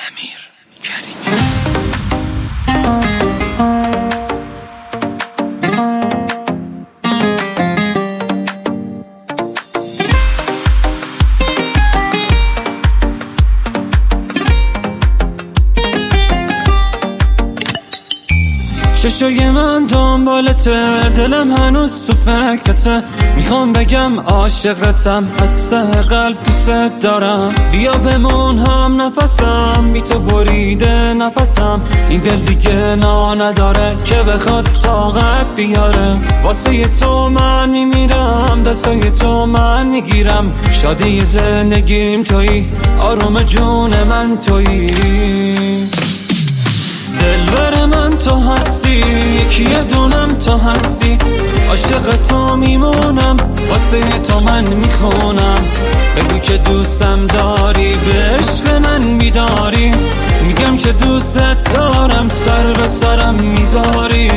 امیر کریمی. چشای من دنبالته، دلم هنوز تو فکرته، میخوام بگم عاشقتم، از ته قلب دوست دارم. بیا بمون هم نفسم، بی تو بریده نفسم، این دل دیگه نداره که بخواد طاقت بیاره. واسه تو من میمیرم، دستای تو من میگیرم، شادی زندگیم تویی، آروم جون من تویی. دلبر من تو هستی، یکی دونم تو هستی، عاشق تو میمونم، واسه تو من میخونم. بگو که دوستم داری، به عشق من بیداری، میگم که دوست دارم، سر به سرم میذاری.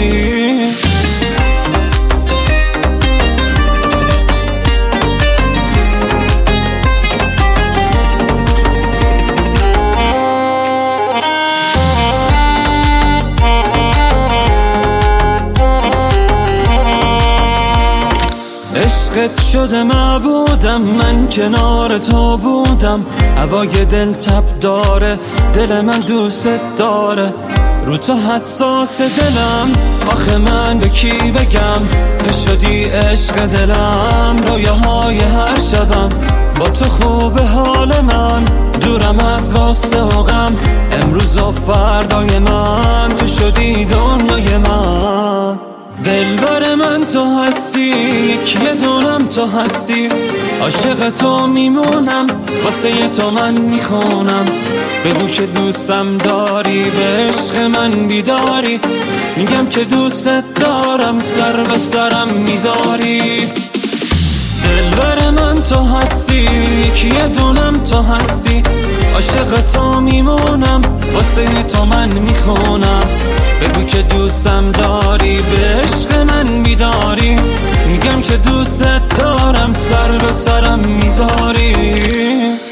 عشقت شده معبودم، من کنار تو بودم، هوای دل تب داره، دل من دوست داره، رو تو حساس دلم، آخه من به کی بگم، تو شدی عشق دلم، رویاهای هر شبم، با تو خوب حال من، دورم از غصه و غم، امروز و فردای من، تو شدی دنیای من. دلبر من تو هستی، یکی دونم تو هستی، عاشق تو میمونم، واسه تو من میخونم. بگو که دوستم داری، به عشق من بیداری، میگم که دوست دارم، سر به سرم میذاری. دلبر من تو هستی، یکی دونم تو هستی، عاشق تو میمونم، واسه تو من میخونم. بگو که دوستم داری، به عشق من بیداری، میگم که دوست دارم، سر به سرم میذاری.